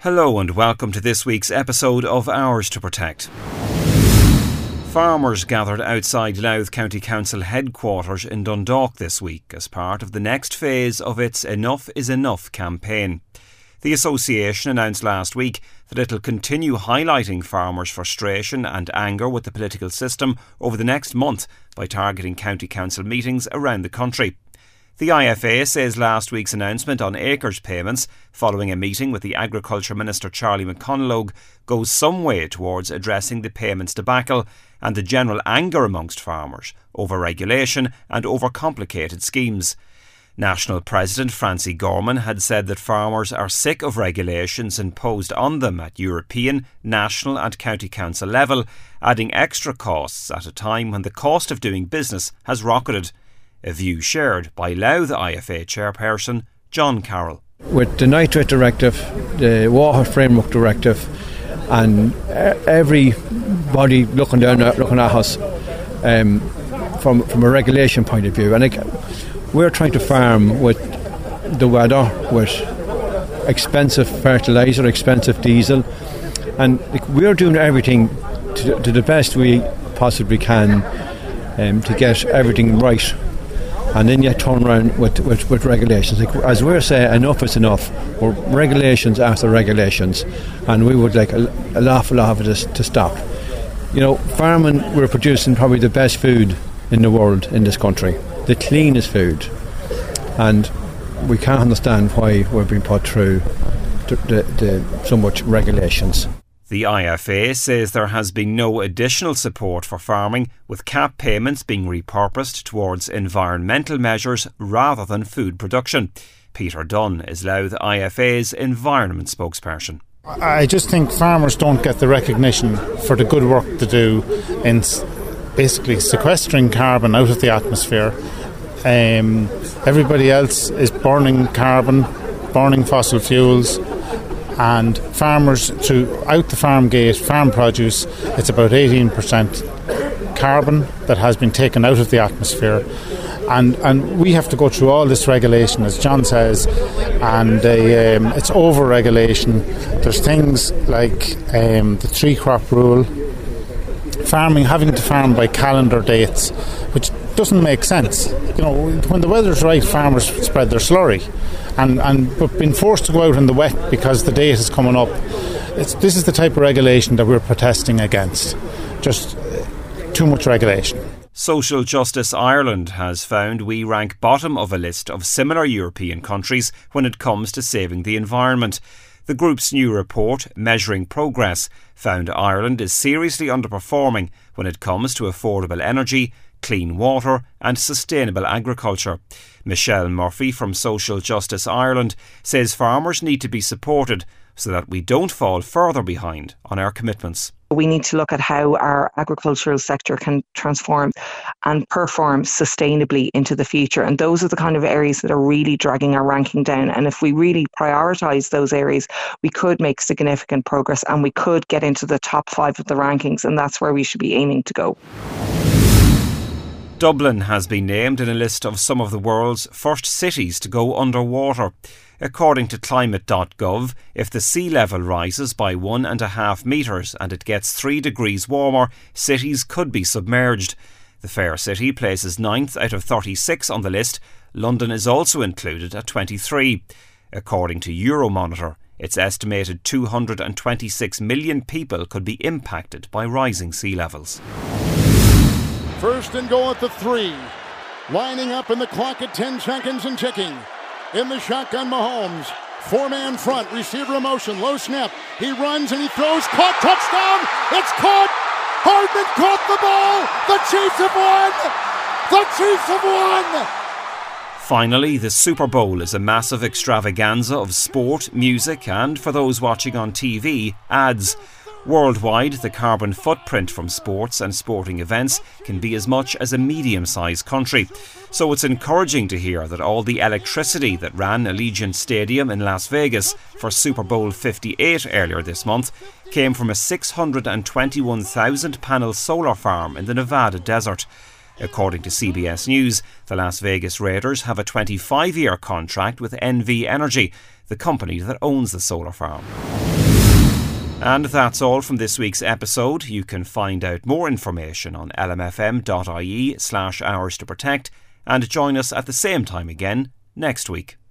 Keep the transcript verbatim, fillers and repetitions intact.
Hello and welcome to this week's episode of Ours to Protect. Farmers gathered outside Louth County Council headquarters in Dundalk this week as part of the next phase of its Enough is Enough campaign. The association announced last week that it will continue highlighting farmers' frustration and anger with the political system over the next month by targeting county council meetings around the country. The I F A says last week's announcement on acres payments, following a meeting with the Agriculture Minister Charlie McConalogue, goes some way towards addressing the payments debacle and the general anger amongst farmers over regulation and over complicated schemes. National President Francie Gorman had said that farmers are sick of regulations imposed on them at European, national and county council level, adding extra costs at a time when the cost of doing business has rocketed. A view shared by Louth I F A chairperson John Carroll. With the Nitrate Directive, the Water Framework Directive, and everybody looking down at, looking at us um, from from a regulation point of view, and like, we're trying to farm with the weather, with expensive fertiliser, expensive diesel, and like, we're doing everything to, to the best we possibly can um, to get everything right. And then you turn around with, with, with regulations. Like, as we're saying, enough is enough. Or regulations after regulations, and we would like a, a awful lot of this to stop. You know, farming, we're producing probably the best food in the world in this country, the cleanest food, and we can't understand why we're being put through the, the, the, so much regulations. The I F A says there has been no additional support for farming, with C A P payments being repurposed towards environmental measures rather than food production. Peter Dunn is Louth I F A's environment spokesperson. I just think farmers don't get the recognition for the good work to do in basically sequestering carbon out of the atmosphere. Um, everybody else is burning carbon, burning fossil fuels. And farmers, throughout the farm gate, farm produce, it's about eighteen percent carbon that has been taken out of the atmosphere. And and we have to go through all this regulation, as John says, and uh, um, it's over-regulation. There's things like um, the three-crop rule, farming, having to farm by calendar dates, which doesn't make sense. You know, when the weather's right, farmers spread their slurry. And, and but being forced to go out in the wet because the date is coming up, it's, this is the type of regulation that we're protesting against. Just too much regulation. Social Justice Ireland has found we rank bottom of a list of similar European countries when it comes to saving the environment. The group's new report, Measuring Progress, found Ireland is seriously underperforming when it comes to affordable energy, clean water and sustainable agriculture. Michelle Murphy from Social Justice Ireland says farmers need to be supported so that we don't fall further behind on our commitments. We need to look at how our agricultural sector can transform and perform sustainably into the future. And those are the kind of areas that are really dragging our ranking down. And if we really prioritise those areas, we could make significant progress and we could get into the top five of the rankings. And that's where we should be aiming to go. Dublin has been named in a list of some of the world's first cities to go underwater. According to climate dot gov, if the sea level rises by one and a half metres and it gets three degrees warmer, cities could be submerged. The Fair City places ninth out of thirty-six on the list. London is also included at twenty-three. According to Euromonitor, it's estimated two hundred twenty-six million people could be impacted by rising sea levels. First and goal at the three. Lining up in the clock at ten seconds and ticking. In the shotgun, Mahomes. Four-man front. Receiver in motion. Low snap. He runs and he throws. Caught. Touchdown. It's caught. Hardman caught the ball. The Chiefs have won. The Chiefs have won. Finally, the Super Bowl is a massive extravaganza of sport, music and, for those watching on T V, ads. Worldwide, the carbon footprint from sports and sporting events can be as much as a medium-sized country. So it's encouraging to hear that all the electricity that ran Allegiant Stadium in Las Vegas for Super Bowl fifty-eight earlier this month came from a six hundred twenty-one thousand panel solar farm in the Nevada desert. According to C B S News, the Las Vegas Raiders have a twenty-five year contract with N V Energy. the company that owns the solar farm. And that's all from this week's episode. You can find out more information on lmfm.ie slash hours to protect and join us at the same time again next week.